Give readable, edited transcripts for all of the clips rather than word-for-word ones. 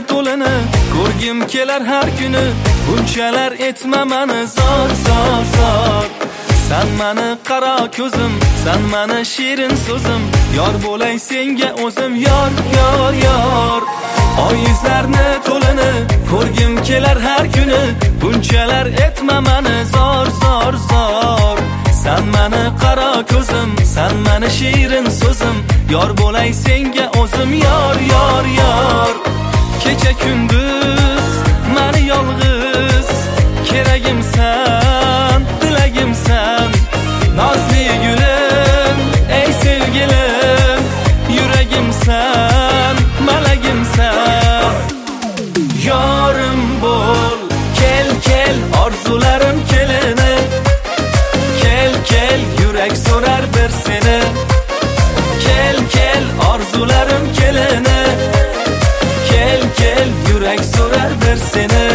to'lini ko'rgim kelar har kuni. Bunchalar etma mani zor zor zor. Sen mani qaro ko'zim, sen mani shirin so'zim, yor bo'lay senga o'zim, yor yor yor. Oyizlarni to'lini ko'rgim kelar har kuni. Bunchalar etma mani zor zor zor. Sen mani qaro ko'zim, sen mani shirin so'zim, yor bo'lay senga o'zim, yor yor yor. Kecha kunduz mani yolg'iz, keragimsan, tilagimsan, nozli gulim, ey sevgilim, yuragimsan, malagimsan. Yorim bo'l, kel kel orzularim kelini, kel kel yurak so'rar bir seni, kel kel orzularim kelini, kel kel yurak so'rar bir seni.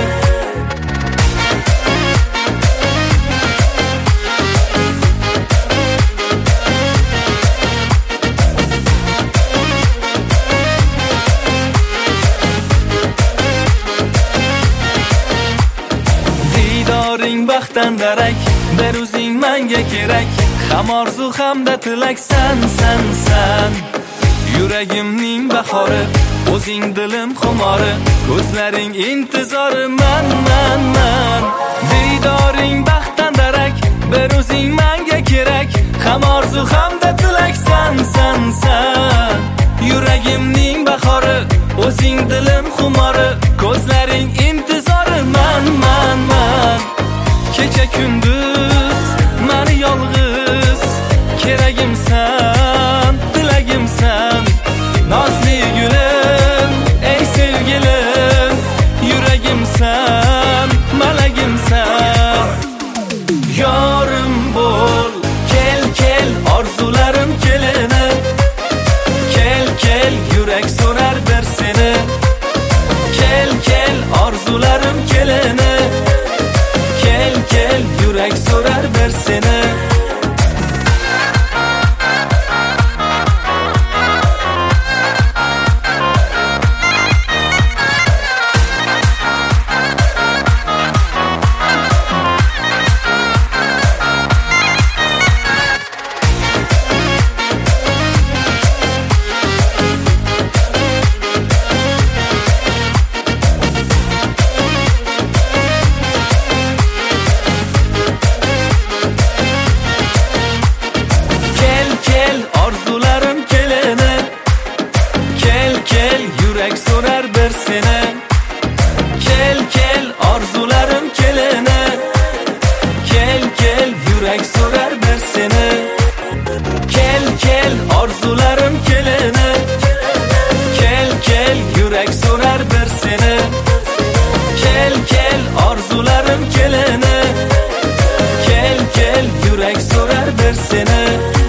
Didoring baxtdan darak, bir o'zing menga kerak, ham orzu hamda tilak san san san. Yuragimning bahori, o'zing dilim xumori, ko'zlaring intizori, man man man. Didoring baxtdan darak, bir o'zing menga kerak, ham orzu hamda tilak san san san. Yuragimning bahori, o'zing dilim xumori, ko'zlaring intizori, man man man. Kecha kunduz mani yolg'iz, keragimsan, tilagimsan, nozli gulim, ey sevgilim, yuragimsan, malagimsan. Yorim bo'l, kel kel orzularim kelini, kel kel yurak so'rar bir seni, kel kel orzularim kelini, kel kel yurak so'rar bir seni. Orzularim kelini, kel kel yurak so'rar bir seni, kel kel orzularim kelini, kel kel yurak so'rar bir seni, kel kel orzularim kelini, kel kel yurak so'rar bir seni, kel kel orzularim kelini, kel kel yurak so'rar bir seni.